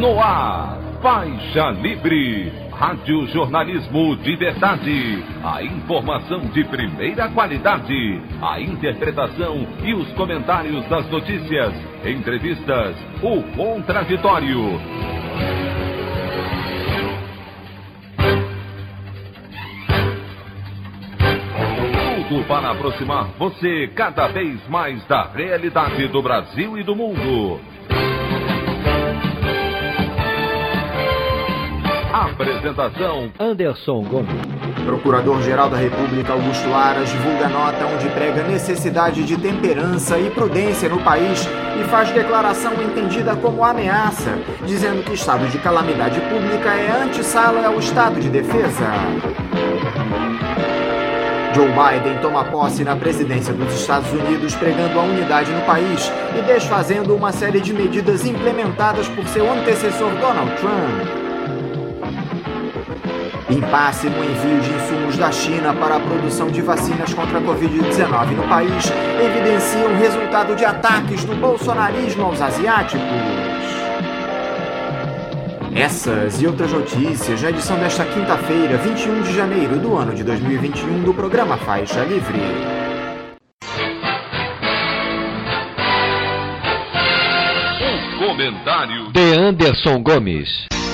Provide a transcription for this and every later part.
No ar, Faixa Livre, rádio jornalismo de verdade, a informação de primeira qualidade, a interpretação e os comentários das notícias, entrevistas, o contraditório. Tudo para aproximar você cada vez mais da realidade do Brasil e do mundo. Apresentação: Anderson Gomes. Procurador-Geral da República Augusto Aras divulga nota onde prega necessidade de temperança e prudência no país e faz declaração entendida como ameaça, dizendo que estado de calamidade pública é antessala ao estado de defesa. Joe Biden toma posse na presidência dos Estados Unidos, pregando a unidade no país e desfazendo uma série de medidas implementadas por seu antecessor Donald Trump. Impasse no envio de insumos da China para a produção de vacinas contra a Covid-19 no país evidencia o resultado de ataques do bolsonarismo aos asiáticos. Essas e outras notícias na edição desta quinta-feira, 21 de janeiro do ano de 2021, do programa Faixa Livre. O comentário de Anderson Gomes.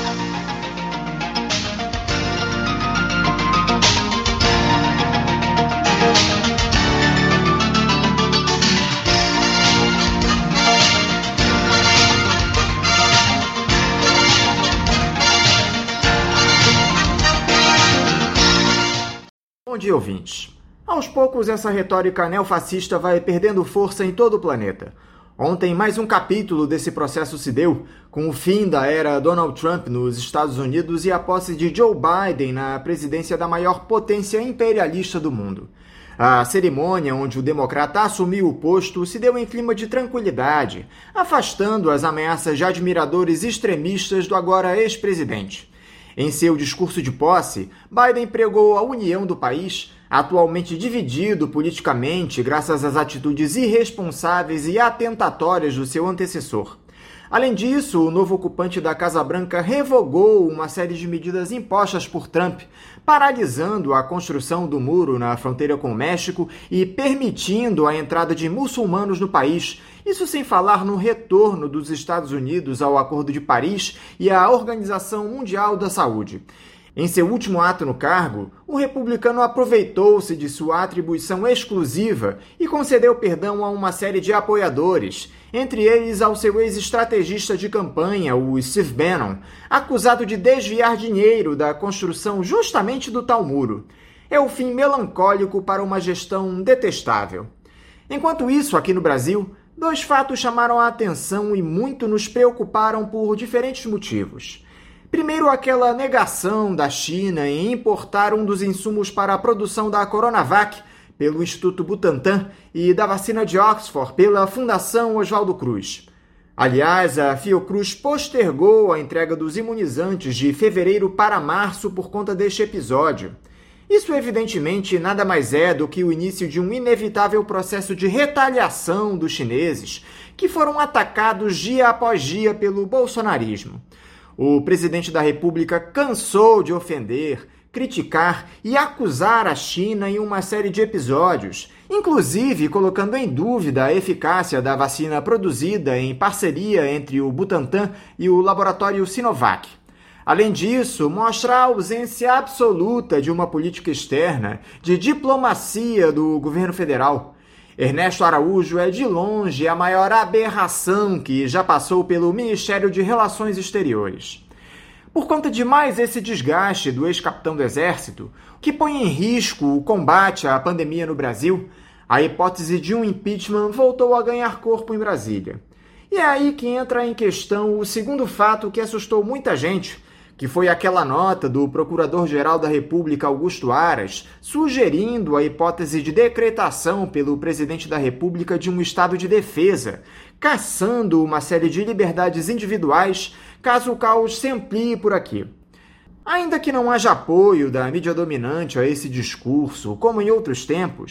Bom dia, ouvintes. Aos poucos, essa retórica neofascista vai perdendo força em todo o planeta. Ontem, mais um capítulo desse processo se deu, com o fim da era Donald Trump nos Estados Unidos e a posse de Joe Biden na presidência da maior potência imperialista do mundo. A cerimônia onde o democrata assumiu o posto se deu em clima de tranquilidade, afastando as ameaças de admiradores extremistas do agora ex-presidente. Em seu discurso de posse, Biden pregou a união do país, atualmente dividido politicamente graças às atitudes irresponsáveis e atentatórias do seu antecessor. Além disso, o novo ocupante da Casa Branca revogou uma série de medidas impostas por Trump, paralisando a construção do muro na fronteira com o México e permitindo a entrada de muçulmanos no país, isso sem falar no retorno dos Estados Unidos ao Acordo de Paris e à Organização Mundial da Saúde. Em seu último ato no cargo, o republicano aproveitou-se de sua atribuição exclusiva e concedeu perdão a uma série de apoiadores, entre eles ao seu ex-estrategista de campanha, o Steve Bannon, acusado de desviar dinheiro da construção justamente do tal muro. É o fim melancólico para uma gestão detestável. Enquanto isso, aqui no Brasil, dois fatos chamaram a atenção e muito nos preocuparam por diferentes motivos. Primeiro, aquela negação da China em importar um dos insumos para a produção da Coronavac pelo Instituto Butantan e da vacina de Oxford pela Fundação Oswaldo Cruz. Aliás, a Fiocruz postergou a entrega dos imunizantes de fevereiro para março por conta deste episódio. Isso, evidentemente, nada mais é do que o início de um inevitável processo de retaliação dos chineses, que foram atacados dia após dia pelo bolsonarismo. O presidente da República cansou de ofender, criticar e acusar a China em uma série de episódios, inclusive colocando em dúvida a eficácia da vacina produzida em parceria entre o Butantan e o laboratório Sinovac. Além disso, mostra a ausência absoluta de uma política externa, de diplomacia do governo federal. Ernesto Araújo é de longe a maior aberração que já passou pelo Ministério de Relações Exteriores. Por conta de mais esse desgaste do ex-capitão do Exército, que põe em risco o combate à pandemia no Brasil, a hipótese de um impeachment voltou a ganhar corpo em Brasília. E é aí que entra em questão o segundo fato que assustou muita gente, que foi aquela nota do Procurador-Geral da República Augusto Aras sugerindo a hipótese de decretação pelo presidente da República de um estado de defesa, caçando uma série de liberdades individuais caso o caos se amplie por aqui. Ainda que não haja apoio da mídia dominante a esse discurso, como em outros tempos,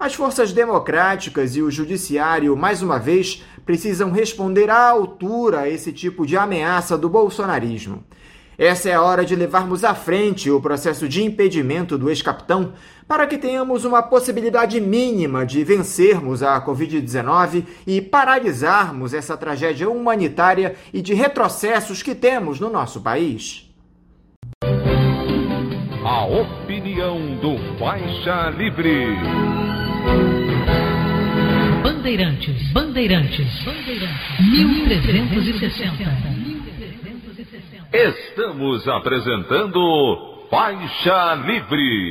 As forças democráticas e o judiciário, mais uma vez, precisam responder à altura a esse tipo de ameaça do bolsonarismo. Essa é a hora de levarmos à frente o processo de impedimento do ex-capitão para que tenhamos uma possibilidade mínima de vencermos a Covid-19 e paralisarmos essa tragédia humanitária e de retrocessos que temos no nosso país. A opinião do Faixa Livre. Bandeirantes, 1360. Estamos apresentando Faixa Livre.